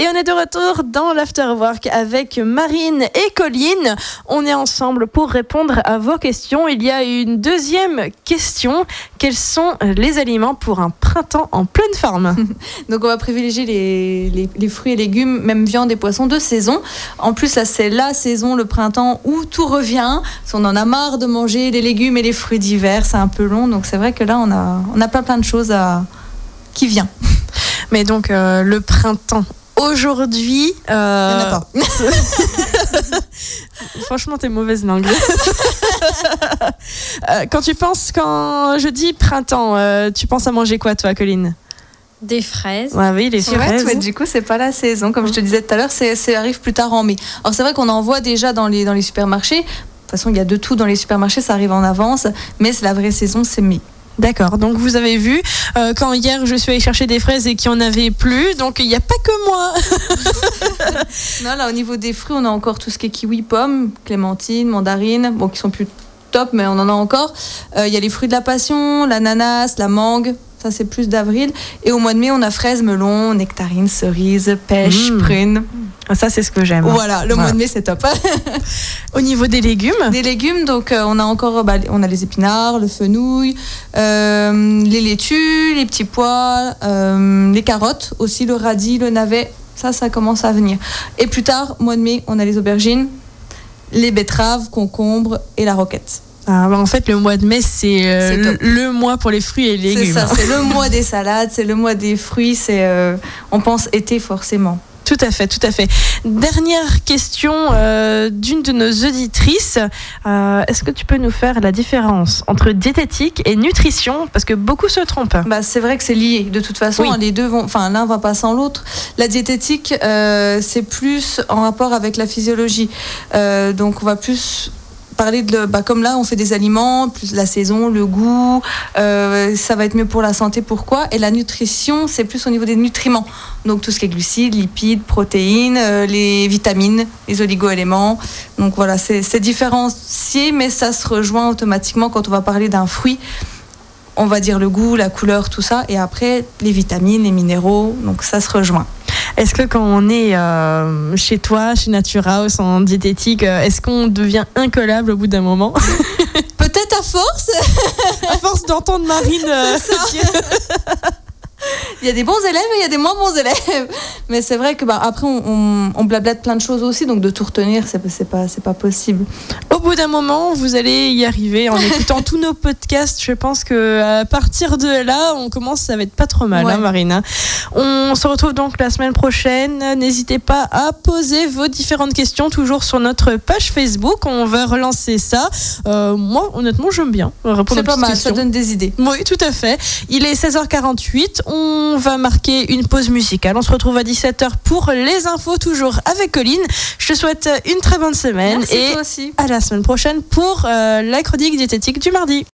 Et on est de retour dans l'Afterwork avec Marine et Colline. On est ensemble pour répondre à vos questions. Il y a une deuxième question. Quels sont les aliments pour un printemps en pleine forme? Donc on va privilégier les fruits et légumes, même viande et poissons de saison. En plus là c'est la saison, le printemps, où tout revient. On en a marre de manger les légumes et les fruits d'hiver, c'est un peu long. Donc c'est vrai que là on a plein de choses qui vient. Mais donc le printemps aujourd'hui, Il y en a pas. Franchement, t'es mauvaise langue. Quand je dis printemps, tu penses à manger quoi, toi, Colline? Des fraises. Ouais, oui, les fraises. Ouais, du coup, c'est pas la saison. Comme je te disais tout à l'heure, ça arrive plus tard en mai. Alors, c'est vrai qu'on en voit déjà dans les supermarchés. De toute façon, il y a de tout dans les supermarchés, ça arrive en avance. Mais c'est la vraie saison, c'est mai. D'accord, donc vous avez vu, quand hier je suis allée chercher des fraises et qu'il n'y en avait plus, donc il n'y a pas que moi. Non, là au niveau des fruits, on a encore tout ce qui est kiwi, pommes, clémentines, mandarines, bon qui sont plus top, mais on en a encore. Il y a les fruits de la passion, l'ananas, la mangue, ça c'est plus d'avril. Et au mois de mai, on a fraises, melons, nectarines, cerises, pêches, prunes. Ça c'est ce que j'aime. Voilà, le mois de mai c'est top. Au niveau des légumes? Des légumes, donc on a encore on a les épinards, le fenouil, les laitues, les petits pois, les carottes, aussi le radis, le navet, ça commence à venir. Et plus tard, mois de mai, on a les aubergines, les betteraves, concombres et la roquette. Ah, bah en fait, le mois de mai, c'est le mois pour les fruits et les légumes. C'est ça, c'est le mois des salades, c'est le mois des fruits, on pense été forcément. Tout à fait, tout à fait. Dernière question d'une de nos auditrices. Est-ce que tu peux nous faire la différence entre diététique et nutrition? Parce que beaucoup se trompent. Bah, c'est vrai que c'est lié. De toute façon, oui. Les deux l'un va pas sans l'autre. La diététique, c'est plus en rapport avec la physiologie. Donc, on va plus parler comme là on fait des aliments, plus la saison, le goût, ça va être mieux pour la santé, pourquoi? Et la nutrition, c'est plus au niveau des nutriments, donc tout ce qui est glucides, lipides, protéines, les vitamines, les oligo-éléments, donc voilà, c'est différencié, mais ça se rejoint automatiquement quand on va parler d'un fruit. On va dire le goût, la couleur, tout ça, et après les vitamines, les minéraux, donc ça se rejoint. Est-ce que quand on est chez toi, chez Naturhaus, en diététique, est-ce qu'on devient incollable au bout d'un moment? Peut-être à force. À force d'entendre Marine dire. Il y a des bons élèves et il y a des moins bons élèves. Mais c'est vrai que après, on blablate plein de choses aussi, donc de tout retenir, c'est pas possible. Au bout d'un moment, vous allez y arriver en écoutant tous nos podcasts. Je pense qu'à partir de là, ça va être pas trop mal, ouais. Hein, Marine. On se retrouve donc la semaine prochaine. N'hésitez pas à poser vos différentes questions, toujours sur notre page Facebook. On va relancer ça. Moi, honnêtement, j'aime bien répondre c'est pas mal, questions. Ça donne des idées. Oui, tout à fait. Il est 16h48. On va marquer une pause musicale. On se retrouve à 17h pour les infos, toujours avec Colline. Je te souhaite une très bonne semaine. Merci, et toi aussi. À la semaine prochaine pour la chronique diététique du mardi.